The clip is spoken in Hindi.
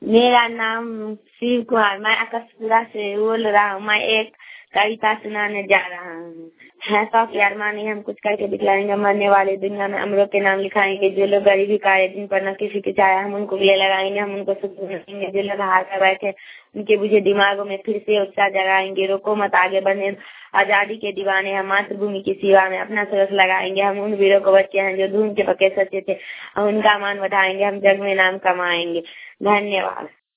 मेरा नाम शिव कुमार, मैं आकाशपुरा से बोल रहा हूँ। मैं एक कविता सुनाने जा रहा हूँ। है तो कि अरमानी हम कुछ करके दिखलाएंगे, मरने वाले दुनिया में अमरों के नाम लिखाएंगे। जो लोग गरीबी कार्य जिन पर न किसी की चाहे, हम उनको गले लगाएंगे, हम उनको सुख देंगे। जो लोग हार कर बैठे उनके बुझे दिमागों में फिर से उत्साह जगाएंगे। रोको मत आगे बढ़ने, आजादी के दीवाने हम मातृभूमि की सेवा में अपना सरस लगाएंगे। हम उन वीरों को बच्चे हैं जो धूम के पके सच्चे थे, हम उनका मान बढ़ाएंगे, हम जग में नाम कमाएंगे। धन्यवाद।